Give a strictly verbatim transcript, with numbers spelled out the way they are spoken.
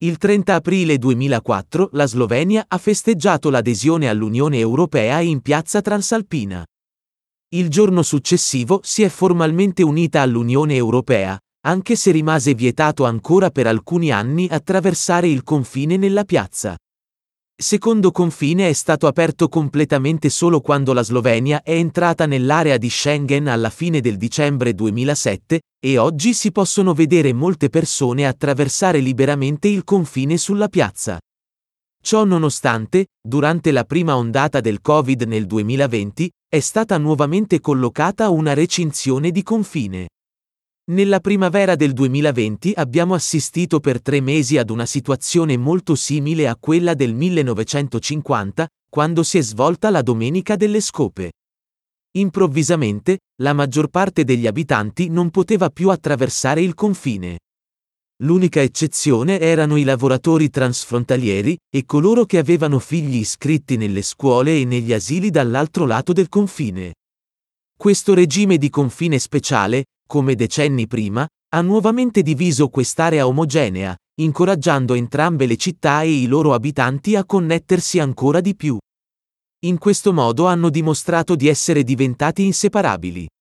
Il trenta aprile duemilaquattro la Slovenia ha festeggiato l'adesione all'Unione Europea in piazza Transalpina. Il giorno successivo si è formalmente unita all'Unione Europea, anche se rimase vietato ancora per alcuni anni attraversare il confine nella piazza. Secondo confine è stato aperto completamente solo quando la Slovenia è entrata nell'area di Schengen alla fine del dicembre duemilasette, e oggi si possono vedere molte persone attraversare liberamente il confine sulla piazza. Ciò nonostante, durante la prima ondata del Covid nel duemilaventi, è stata nuovamente collocata una recinzione di confine. Nella primavera del duemilaventi abbiamo assistito per tre mesi ad una situazione molto simile a quella del millenovecentocinquanta, quando si è svolta la Domenica delle Scope. Improvvisamente, la maggior parte degli abitanti non poteva più attraversare il confine. L'unica eccezione erano i lavoratori transfrontalieri e coloro che avevano figli iscritti nelle scuole e negli asili dall'altro lato del confine. Questo regime di confine speciale, come decenni prima, ha nuovamente diviso quest'area omogenea, incoraggiando entrambe le città e i loro abitanti a connettersi ancora di più. In questo modo hanno dimostrato di essere diventati inseparabili.